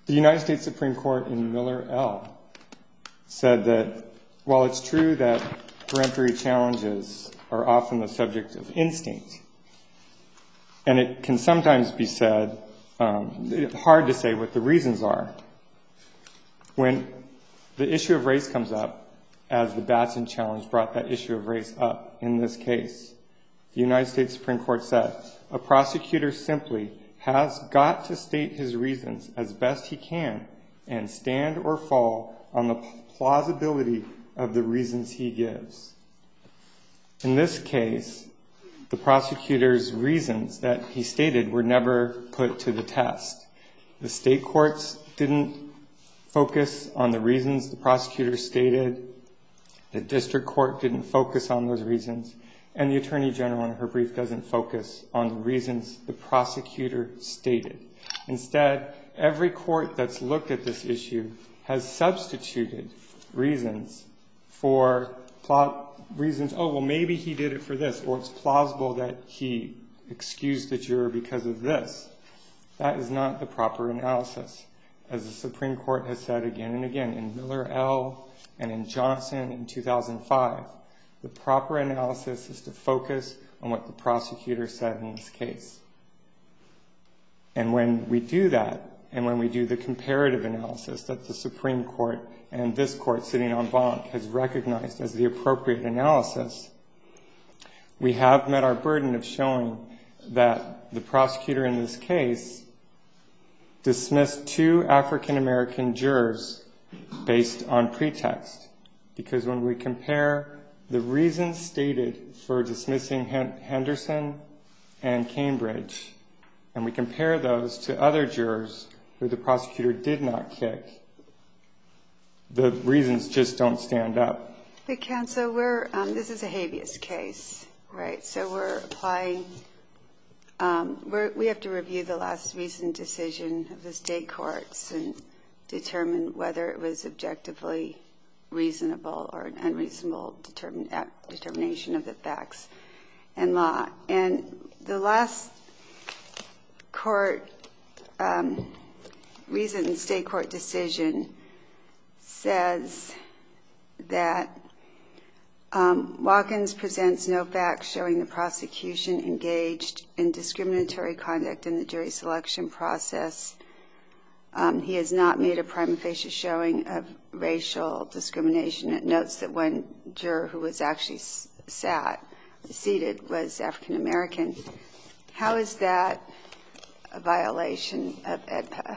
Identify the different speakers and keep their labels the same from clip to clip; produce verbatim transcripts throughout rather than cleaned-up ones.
Speaker 1: The United States Supreme Court in Miller L. said that while it's true that peremptory challenges are often the subject of instinct, and it can sometimes be said, um, it's hard to say what the reasons are. When the issue of race comes up, as the Batson challenge brought that issue of race up in this case, the United States Supreme Court said, a prosecutor simply has got to state his reasons as best he can and stand or fall on the plausibility of the reasons he gives. In this case, the prosecutor's reasons that he stated were never put to the test. The state courts didn't focus on the reasons the prosecutor stated. The district court didn't focus on those reasons. And the Attorney General in her brief doesn't focus on the reasons the prosecutor stated. Instead, every court that's looked at this issue has substituted reasons for plot reasons, oh, well, maybe he did it for this, or it's plausible that he excused the juror because of this. That is not the proper analysis. As the Supreme Court has said again and again in Miller L. and in Johnson in two thousand five, the proper analysis is to focus on what the prosecutor said in this case. And when we do that, and when we do the comparative analysis that the Supreme Court and this court sitting en banc has recognized as the appropriate analysis, we have met our burden of showing that the prosecutor in this case dismissed two African American jurors based on pretext. Because when we compare the reasons stated for dismissing Henderson and Cambridge, and we compare those to other jurors who the prosecutor did not kick, the reasons just don't stand up.
Speaker 2: But counsel, we're um, this is a habeas case, right? So we're applying. Um, we're, we have to review the last recent decision of the state courts and determine whether it was objectively reasonable or an unreasonable determin- determination of the facts and law. And the last court um, recent state court decision says that um, Watkins presents no facts showing the prosecution engaged in discriminatory conduct in the jury selection process. Um, he has not made a prima facie showing of racial discrimination. It notes that one juror who was actually sat, seated was African American. How is that a violation of E D P A?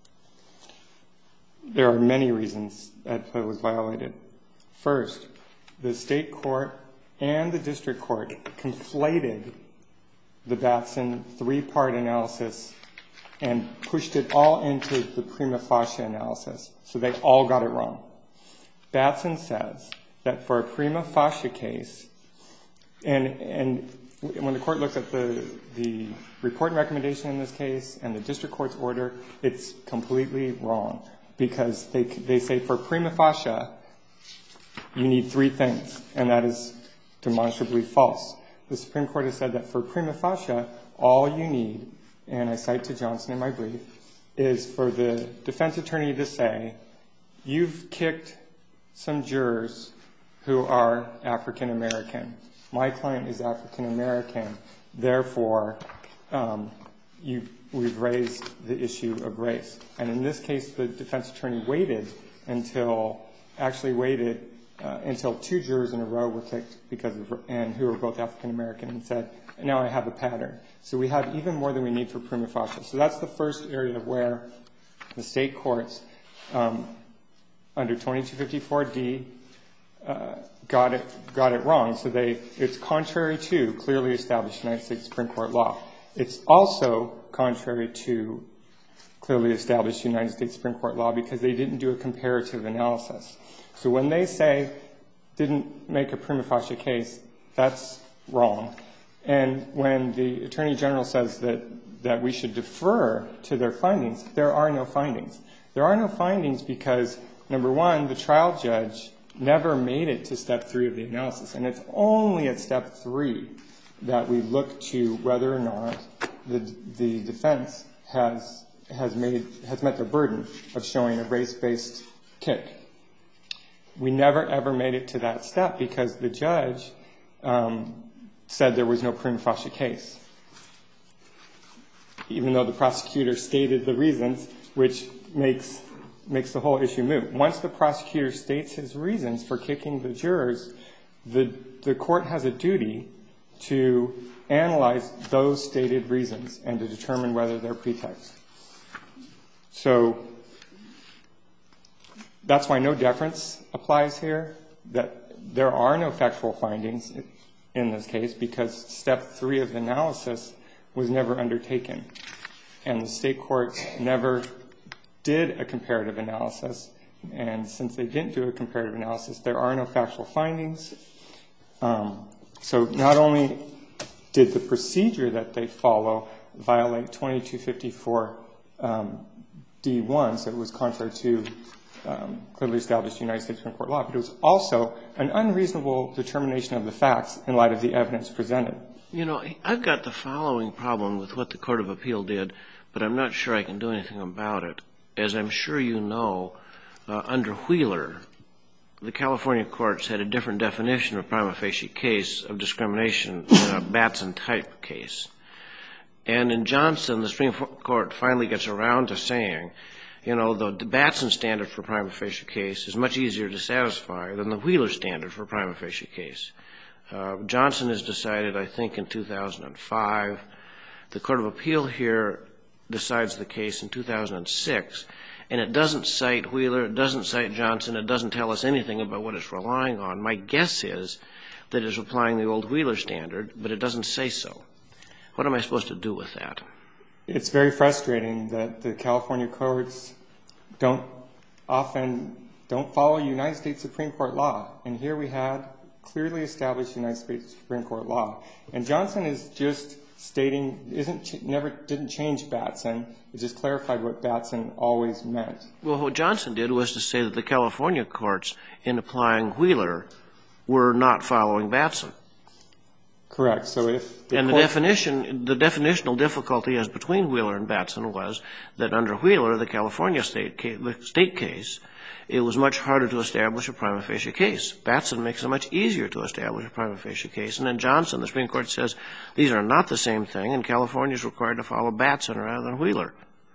Speaker 1: There are many reasons E D P A was violated. First, the state court and the district court conflated the Batson three-part analysis and pushed it all into the prima facie analysis. So they all got it wrong. Batson says that for a prima facie case, and and when the court looks at the the report and recommendation in this case and the district court's order, it's completely wrong, because they they say for prima facie you need three things, and that is demonstrably false. The Supreme Court has said that for prima facie, all you need, and I cite to Johnson in my brief, is for the defense attorney to say, you've kicked some jurors who are African American. My client is African American. Therefore, um, you, we've raised the issue of race. And in this case, the defense attorney waited until, actually waited uh, until two jurors in a row were kicked because of, and who were both African American, and said, now I have a pattern. So we have even more than we need for prima facie. So that's the first area where the state courts, um, under twenty-two fifty-four D, uh, got it got it wrong. So they it's contrary to clearly established United States Supreme Court law. It's also contrary to clearly established United States Supreme Court law because they didn't do a comparative analysis. So when they say didn't make a prima facie case, that's wrong. And when the Attorney General says that, that we should defer to their findings, there are no findings. There are no findings because, number one, the trial judge never made it to step three of the analysis. And it's only at step three that we look to whether or not the, the defense has has made has met their burden of showing a race-based kick. We never, ever made it to that step because the judge um, said there was no prima facie case, even though the prosecutor stated the reasons, which makes makes the whole issue moot. Once the prosecutor states his reasons for kicking the jurors, the the court has a duty to analyze those stated reasons and to determine whether they're pretext. So that's why no deference applies here, that there are no factual findings in this case because step three of the analysis was never undertaken. And the state courts never did a comparative analysis. And since they didn't do a comparative analysis, there are no factual findings. Um, so not only did the procedure that they follow violate twenty-two fifty-four um, D one, so it was contrary to um, clearly established United States Supreme Court law, but it was also an unreasonable determination of the facts in light of the evidence presented.
Speaker 3: You know, I've got the following problem with what the Court of Appeal did, but I'm not sure I can do anything about it. As I'm sure you know, uh, under Wheeler, the California courts had a different definition of prima facie case of discrimination in a Batson-type case. And in Johnson, the Supreme Court finally gets around to saying, you know, the, the Batson standard for prima facie case is much easier to satisfy than the Wheeler standard for prima facie case. Uh, Johnson has decided, I think, in two thousand five. The Court of Appeal here decides the case in two thousand six, and it doesn't cite Wheeler, it doesn't cite Johnson, it doesn't tell us anything about what it's relying on. My guess is that it's applying the old Wheeler standard, but it doesn't say so. What am I supposed to do with that?
Speaker 1: It's very frustrating that the California courts don't often don't follow United States Supreme Court law. And here we had clearly established United States Supreme Court law. And Johnson is just stating, isn't never didn't change Batson. It just clarified what Batson always meant.
Speaker 3: Well, what Johnson did was to say that the California courts, in applying Wheeler, were not following Batson.
Speaker 1: Correct. So if the
Speaker 3: and the
Speaker 1: court,
Speaker 3: definition, the definitional difficulty as between Wheeler and Batson was that under Wheeler, the California state case, the state case, it was much harder to establish a prima facie case. Batson makes it much easier to establish a prima facie case. And in Johnson, the Supreme Court says these are not the same thing, and California is required to follow Batson rather than Wheeler.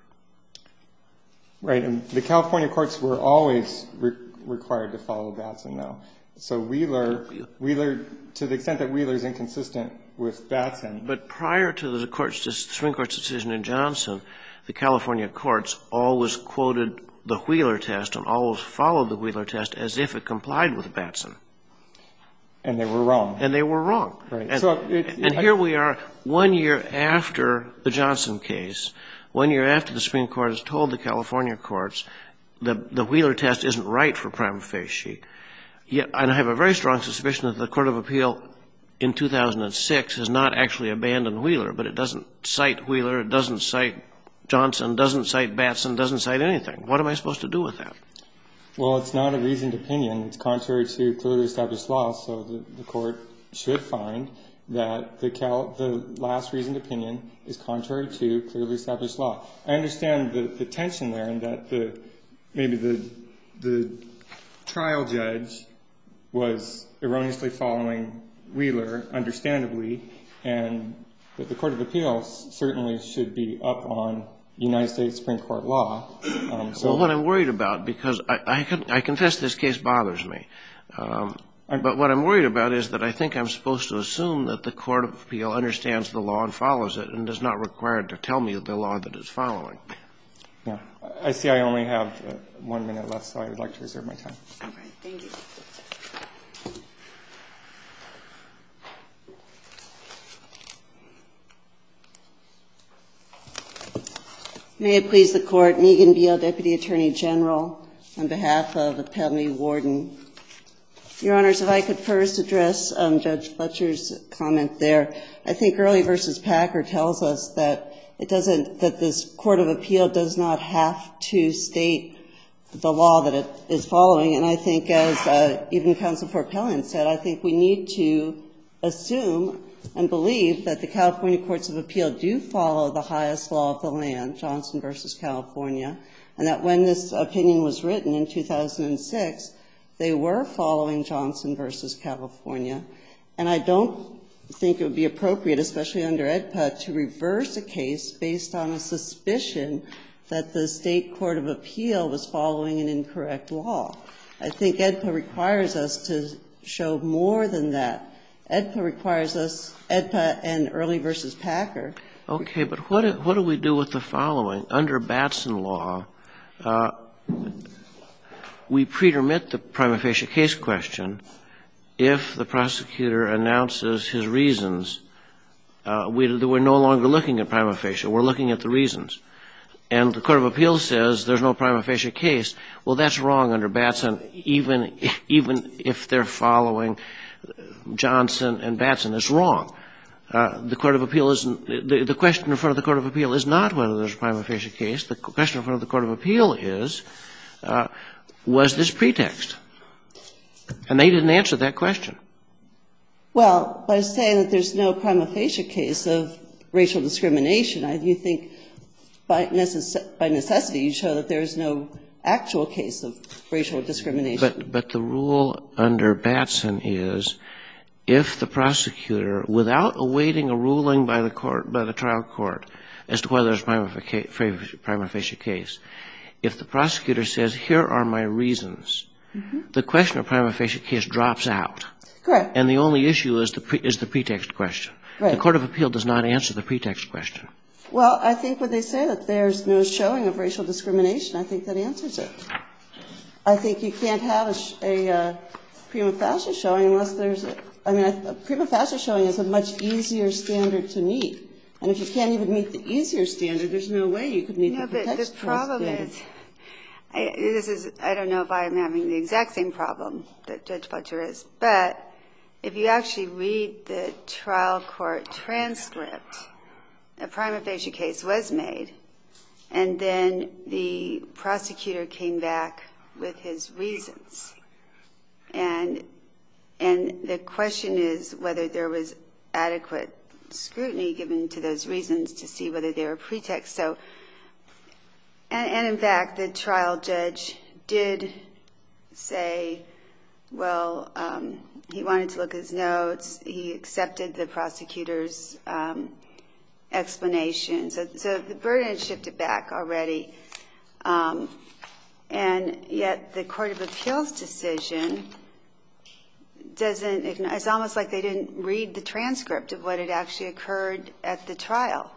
Speaker 1: Right. And the California courts were always re- required to follow Batson, though. So Wheeler, Wheeler, to the extent that Wheeler is inconsistent with Batson.
Speaker 3: But prior to the court's, the Supreme Court's decision in Johnson, the California courts always quoted the Wheeler test and always followed the Wheeler test as if it complied with Batson.
Speaker 1: And they were wrong.
Speaker 3: And they were wrong.
Speaker 1: Right.
Speaker 3: And,
Speaker 1: so it,
Speaker 3: and
Speaker 1: I,
Speaker 3: here we are one year after the Johnson case, one year after the Supreme Court has told the California courts the, the Wheeler test isn't right for prima facie. Yet, and I have a very strong suspicion that the Court of Appeal in two thousand six has not actually abandoned Wheeler, but it doesn't cite Wheeler, it doesn't cite Johnson, doesn't cite Batson, doesn't cite anything. What am I supposed to do with that?
Speaker 1: Well, it's not a reasoned opinion. It's contrary to clearly established law, so the, the court should find that the, Cal, the last reasoned opinion is contrary to clearly established law. I understand the, the tension there and that the maybe the the trial judge was erroneously following Wheeler, understandably, and that the Court of Appeals certainly should be up on United States Supreme Court law. Um, so
Speaker 3: well, what I'm worried about, because I, I, can, I confess this case bothers me, um, but what I'm worried about is that I think I'm supposed to assume that the Court of Appeal understands the law and follows it and is not required to tell me the law that it's following.
Speaker 1: Yeah. I see I only have uh, one minute left, so I would like to reserve my time.
Speaker 2: All right. Thank you.
Speaker 4: May it please the Court, Megan Beal, Deputy Attorney General, on behalf of the Appellee Warden. Your Honors, if I could first address um, Judge Fletcher's comment there. I think Early v. Packer tells us that it doesn't, that this Court of Appeal does not have to state the law that it is following. And I think, as uh, even Counsel for Appellant said, I think we need to assume and believe that the California Courts of Appeal do follow the highest law of the land, Johnson versus California, and that when this opinion was written in two thousand six, they were following Johnson versus California. And I don't think it would be appropriate, especially under E D P A, to reverse a case based on a suspicion that the State Court of Appeal was following an incorrect law. I think E D P A requires us to show more than that. E D P A requires us, E D P A and Early versus Packer.
Speaker 3: Okay, but what do, what do we do with the following? Under Batson law, uh, we pretermit the prima facie case question if the prosecutor announces his reasons. Uh, we, we're no longer looking at prima facie. We're looking at the reasons. And the Court of Appeals says there's no prima facie case. Well, that's wrong under Batson, even, even if they're following Johnson and Batson. It's wrong. Uh, the Court of Appeal isn't, the, the question in front of the Court of Appeal is not whether there's a prima facie case. The question in front of the Court of Appeal is, uh, was this pretext? And they didn't answer that question.
Speaker 4: Well, by saying that there's no prima facie case of racial discrimination, I do think by, necess- by necessity you show that there's no actual case of racial discrimination.
Speaker 3: But, but the rule under Batson is if the prosecutor, without awaiting a ruling by the court, by the trial court, as to whether there's a prima facie, prima facie case, if the prosecutor says, here are my reasons, mm-hmm. the question of prima facie case drops out.
Speaker 4: Correct.
Speaker 3: And the only issue is the, pre, is the pretext question.
Speaker 4: Right.
Speaker 3: The Court of Appeal does not answer the pretext question.
Speaker 4: Well, I think when they say that there's no showing of racial discrimination, I think that answers it. I think you can't have a, sh- a uh, prima facie showing unless there's a, I mean, a, a prima facie showing is a much easier standard to meet. And if you can't even meet the easier standard, there's no way you could meet
Speaker 2: no,
Speaker 4: the pretext
Speaker 2: standard. No, but the problem
Speaker 4: standard.
Speaker 2: is, I, this is, I don't know if I'm having the exact same problem that Judge Fletcher is, but if you actually read the trial court transcript, a prima facie case was made, and then the prosecutor came back with his reasons. And and the question is whether there was adequate scrutiny given to those reasons to see whether they were pretext. So, and, and in fact, the trial judge did say, well, um, he wanted to look at his notes. He accepted the prosecutor's um, explanation. So, so the burden had shifted back already. Um, and yet the Court of Appeals decision doesn't, it's almost like they didn't read the transcript of what had actually occurred at the trial.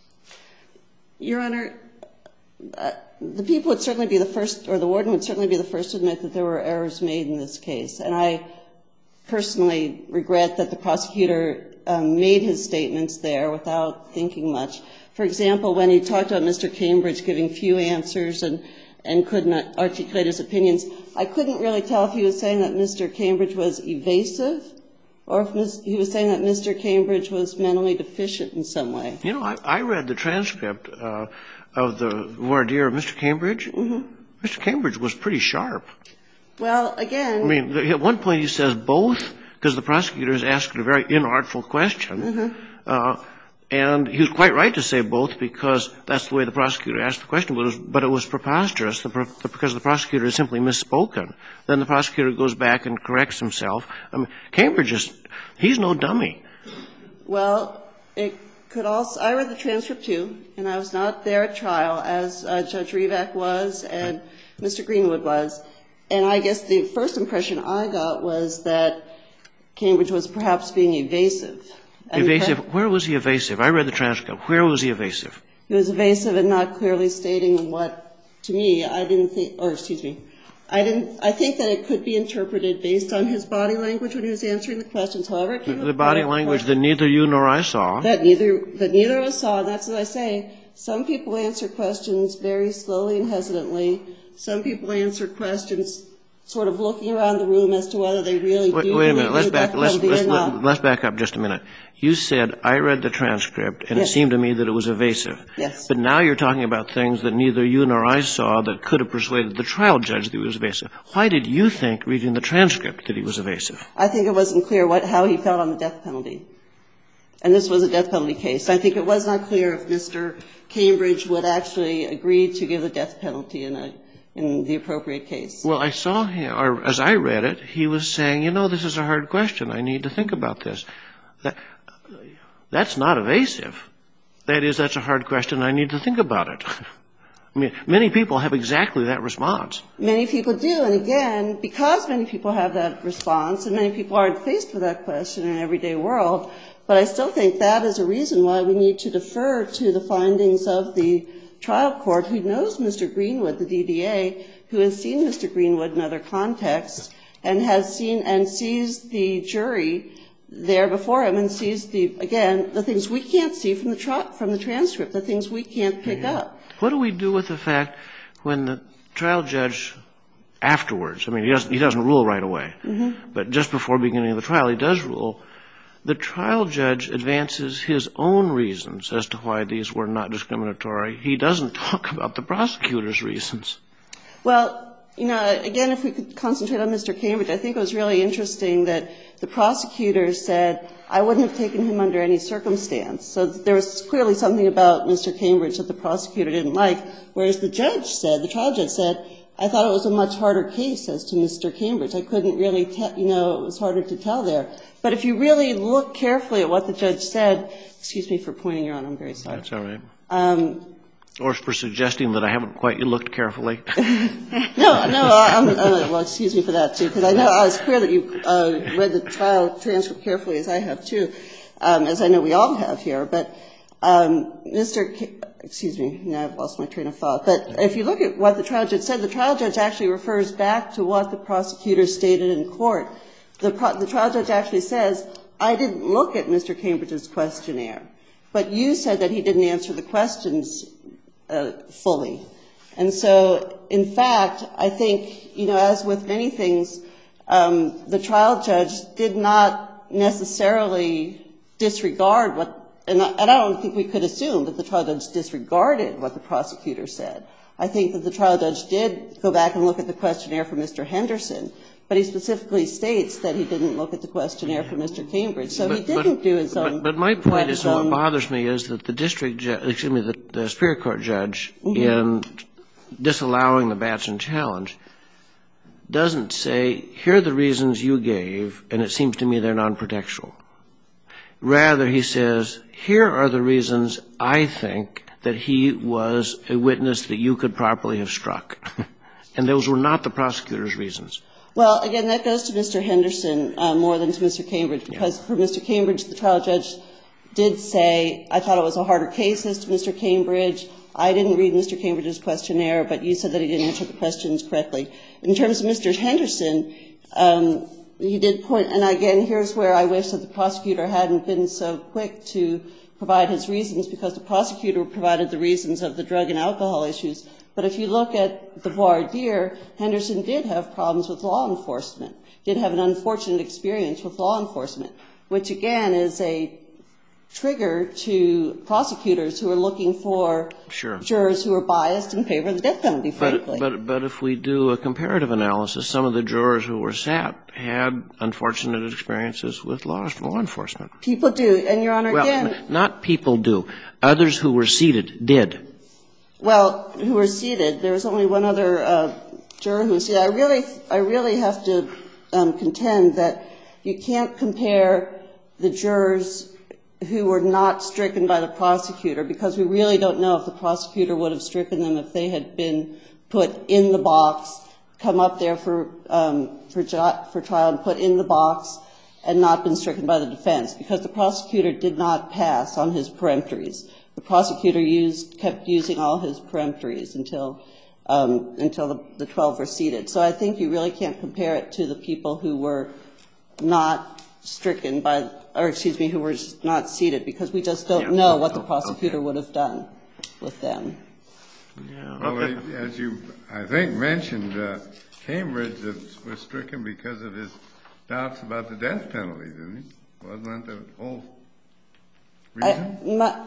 Speaker 4: Your Honor, uh, the people would certainly be the first, or the warden would certainly be the first to admit that there were errors made in this case. And I personally regret that the prosecutor um, made his statements there without thinking much. For example, when he talked about Mister Cambridge giving few answers and, and could not articulate his opinions, I couldn't really tell if he was saying that Mister Cambridge was evasive or if he was saying that Mister Cambridge was mentally deficient in some way.
Speaker 3: You know, I, I read the transcript uh, of the voir dire of Mister Cambridge. Mm-hmm. Mister Cambridge was pretty sharp.
Speaker 4: Well, again...
Speaker 3: I mean, at one point he says both, because the prosecutor is asking a very inartful question. Mm-hmm. Uh, and he was quite right to say both because that's the way the prosecutor asked the question, but it was, but it was preposterous the, the, because the prosecutor had simply misspoken. Then the prosecutor goes back and corrects himself. I mean, Cambridge is, he's no dummy.
Speaker 4: Well, it could also, I read the transcript too, and I was not there at trial as uh, Judge Revak was and Mister Greenwood was. And I guess the first impression I got was that Cambridge was perhaps being evasive.
Speaker 3: Evasive? Where was he evasive? I read the transcript. Where was he evasive?
Speaker 4: He was evasive and not clearly stating what, to me, I didn't think, or excuse me, I didn't, I think that it could be interpreted based on his body language when he was answering the questions. However, it came
Speaker 3: the body language that neither you nor I saw.
Speaker 4: That neither, that neither of us saw, and that's as I say, some people answer questions very slowly and hesitantly. Some people answer questions sort of looking around the room as to whether they really
Speaker 3: wait,
Speaker 4: do
Speaker 3: wait a minute. Let's back, let's, let's,
Speaker 4: or not.
Speaker 3: let's back up just a minute. You said, I read the transcript, and
Speaker 4: yes.
Speaker 3: it seemed to me that it was evasive.
Speaker 4: Yes.
Speaker 3: But now you're talking about things that neither you nor I saw that could have persuaded the trial judge that he was evasive. Why did you think, reading the transcript, that he was evasive?
Speaker 4: I think it wasn't clear what, how he felt on the death penalty. And this was a death penalty case. I think it was not clear if Mister Cambridge would actually agree to give the death penalty in a in the appropriate case.
Speaker 3: Well, I saw him, or as I read it, he was saying, you know, this is a hard question. I need to think about this. That, that's not evasive. That is, that's a hard question. I need to think about it. I mean, many people have exactly that response.
Speaker 4: Many people do. And again, because many people have that response, and many people aren't faced with that question in an everyday world, but I still think that is a reason why we need to defer to the findings of the trial court, who knows Mister Greenwood, the D D A, who has seen Mister Greenwood in other contexts, and has seen and sees the jury there before him, and sees the, again, the things we can't see from the tra- from the transcript, the things we can't pick mm-hmm. up.
Speaker 3: What do we do with the fact when the trial judge afterwards, I mean, he doesn't, he doesn't rule right away, mm-hmm. but just before beginning of the trial, he does rule. The trial judge advances his own reasons as to why these were not discriminatory. He doesn't talk about the prosecutor's reasons.
Speaker 4: Well, you know, again, if we could concentrate on Mister Cambridge, I think it was really interesting that the prosecutor said, I wouldn't have taken him under any circumstance. So there was clearly something about Mister Cambridge that the prosecutor didn't like, whereas the judge said, the trial judge said, I thought it was a much harder case as to Mister Cambridge. I couldn't really tell, you know, it was harder to tell there. But if you really look carefully at what the judge said, excuse me for pointing you on, I'm very sorry.
Speaker 3: That's all right.
Speaker 4: Um,
Speaker 3: or for suggesting that I haven't quite looked carefully.
Speaker 4: no, no, I'm, uh, well, excuse me for that, too, because I know I was clear that you uh, read the trial transcript carefully, as I have, too, um, as I know we all have here. But um, Mister K- excuse me, now I've lost my train of thought. But if you look at what the trial judge said, the trial judge actually refers back to what the prosecutor stated in court. The, pro- the trial judge actually says, I didn't look at Mister Cambridge's questionnaire, but you said that he didn't answer the questions uh, fully. And so, in fact, I think, you know, as with many things, um, the trial judge did not necessarily disregard what, and I, and I don't think we could assume that the trial judge disregarded what the prosecutor said. I think that the trial judge did go back and look at the questionnaire for Mister Henderson, but he specifically states that he didn't look at the questionnaire for Mister Cambridge. So
Speaker 3: but,
Speaker 4: he didn't
Speaker 3: but,
Speaker 4: do his own.
Speaker 3: But, but my point is, what bothers me is that the district judge, excuse me, the, the Superior Court judge, mm-hmm. in disallowing the Batson challenge, doesn't say, here are the reasons you gave, and it seems to me they're non-protectual. Rather, he says, here are the reasons I think that he was a witness that you could properly have struck. And those were not the prosecutor's reasons.
Speaker 4: Well, again, that goes to Mister Henderson uh, more than to Mister Cambridge, because yeah. for Mister Cambridge, the trial judge did say, I thought it was a harder case as to Mister Cambridge. I didn't read Mister Cambridge's questionnaire, but you said that he didn't answer the questions correctly. In terms of Mister Henderson, um, he did point, and again, here's where I wish that the prosecutor hadn't been so quick to provide his reasons, because the prosecutor provided the reasons of the drug and alcohol issues. But if you look at the voir dire, Henderson did have problems with law enforcement, did have an unfortunate experience with law enforcement, which again is a trigger to prosecutors who are looking for
Speaker 3: sure.
Speaker 4: jurors who are biased in favor of the death penalty, frankly.
Speaker 3: But, but, but if we do a comparative analysis, some of the jurors who were sat had unfortunate experiences with law, law enforcement.
Speaker 4: People do. And, Your Honor,
Speaker 3: well,
Speaker 4: again.
Speaker 3: N- not people do. Others who were seated did.
Speaker 4: Well, who were seated. There was only one other uh, juror who was seated. I really, I really have to um, contend that you can't compare the jurors who were not stricken by the prosecutor, because we really don't know if the prosecutor would have stricken them if they had been put in the box, come up there for um, for, for trial and put in the box and not been stricken by the defense, because the prosecutor did not pass on his peremptories. The prosecutor used, kept using all his peremptories until um, until the, the twelve were seated. So I think you really can't compare it to the people who were not stricken by, or excuse me, who were not seated, because we just don't yeah. know what the prosecutor okay. would have done with them.
Speaker 3: Yeah.
Speaker 5: Well, okay. as you, I think, mentioned, uh, Cambridge was stricken because of his doubts about the death penalty, didn't he? Wasn't that the whole reason?
Speaker 4: I, my,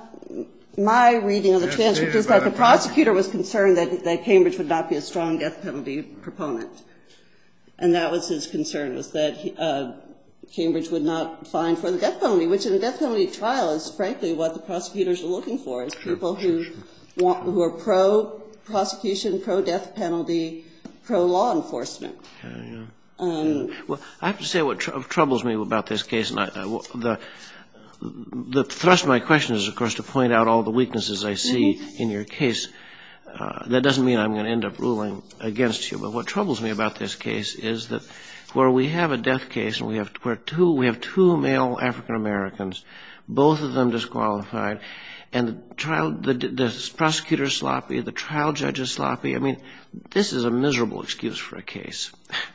Speaker 4: my reading of the
Speaker 5: As
Speaker 4: transcript is that the prosecutor was concerned that, that Cambridge would not be a strong death penalty proponent. And that was his concern, was that he, uh, Cambridge would not find for the death penalty, which in a death penalty trial is frankly what the prosecutors are looking for, is people who want, who are pro-prosecution, pro-death penalty, pro-law enforcement.
Speaker 3: Yeah, yeah.
Speaker 4: Um,
Speaker 3: yeah. Well, I have to say what tr- troubles me about this case, and I, I, the the thrust of my question is, of course, to point out all the weaknesses I see mm-hmm. in your case. Uh, that doesn't mean I'm going to end up ruling against you, but what troubles me about this case is that where we have a death case and we have where two we have two male African Americans, both of them disqualified, and the trial the, the prosecutor is sloppy, the trial judge is sloppy. I mean, this is a miserable excuse for a case.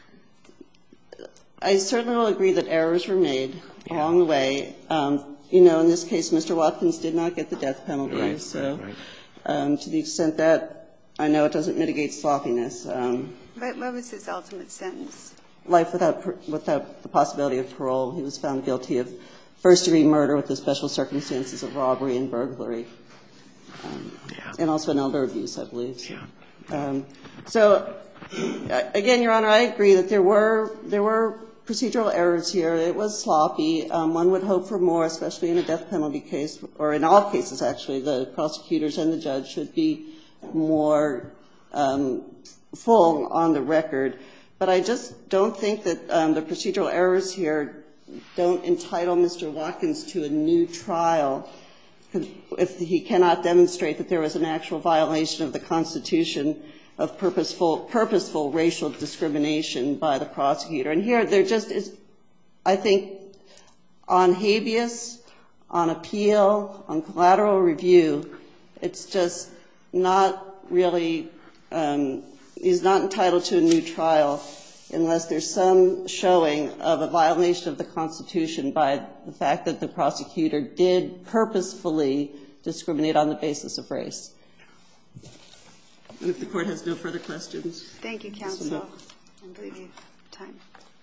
Speaker 4: I certainly will agree that errors were made
Speaker 3: yeah.
Speaker 4: along the way. Um, you know, in this case, Mister Watkins did not get the death penalty,
Speaker 3: right,
Speaker 4: so.
Speaker 3: Right, right.
Speaker 4: Um, to the extent that I know it doesn't mitigate sloppiness. Um,
Speaker 2: But what was his ultimate sentence?
Speaker 4: Life without without the possibility of parole. He was found guilty of first-degree murder with the special circumstances of robbery and burglary, um,
Speaker 3: yeah.
Speaker 4: and also an elder abuse, I believe.
Speaker 3: Yeah.
Speaker 4: Um, so, again, Your Honor, I agree that there were there were procedural errors here. It was sloppy. Um, one would hope for more, especially in a death penalty case, or in all cases, actually. The prosecutors and the judge should be more um, full on the record. But I just don't think that um, the procedural errors here don't entitle Mister Watkins to a new trial if he cannot demonstrate that there was an actual violation of the Constitution of purposeful, purposeful racial discrimination by the prosecutor. And here there just is, I think, on habeas, on appeal, on collateral review, it's just not really, um, he's not entitled to a new trial unless there's some showing of a violation of the Constitution by the fact that the prosecutor did purposefully discriminate on the basis of race. And if the Court has no further questions.
Speaker 2: Thank you, counsel. I believe you have time.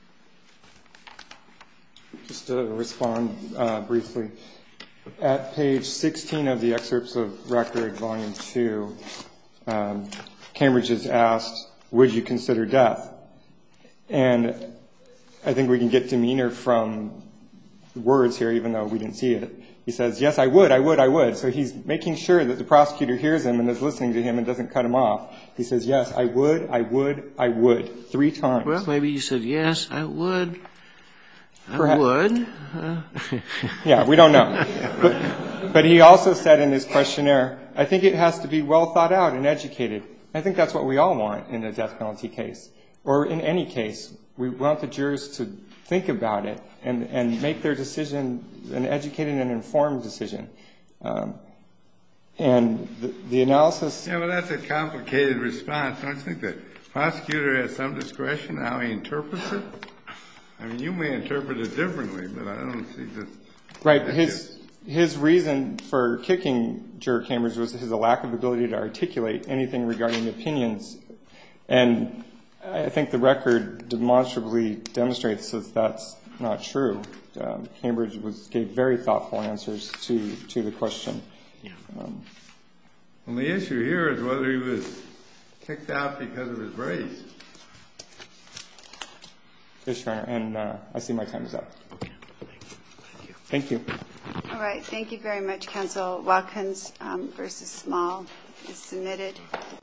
Speaker 1: Just to respond uh, briefly, at page sixteen of the excerpts of record, volume two, um, Cambridge is asked, would you consider death? And I think we can get demeanor from words here, even though we didn't see it. He says, yes, I would, I would, I would. So he's making sure that the prosecutor hears him and is listening to him and doesn't cut him off. He says, yes, I would, I would, I would, three times.
Speaker 3: Well, maybe he said, yes, I would, I
Speaker 1: Perhaps.
Speaker 3: would. Uh.
Speaker 1: Yeah, we don't know. But, but he also said in his questionnaire, I think it has to be well thought out and educated. I think that's what we all want in a death penalty case, or in any case. We want the jurors to think about it and, and make their decision an educated and informed decision. Um, and the, the analysis...
Speaker 5: Yeah, well, that's a complicated response. Don't you think the prosecutor has some discretion how he interprets it? I mean, you may interpret it differently, but I don't see that...
Speaker 1: Right. His, his reason for kicking Juror Cambridge was his lack of ability to articulate anything regarding opinions. And I think the record demonstrably demonstrates that that's not true. Um, Cambridge was, gave very thoughtful answers to, to the question.
Speaker 3: Yeah.
Speaker 1: Um,
Speaker 5: well, the issue here is whether he was kicked out because of his race.
Speaker 1: Yes, Your Honor, and uh, I see my time is up.
Speaker 3: Okay.
Speaker 1: Thank you.
Speaker 2: All right. Thank you very much, counsel. Watkins um, versus Small is submitted.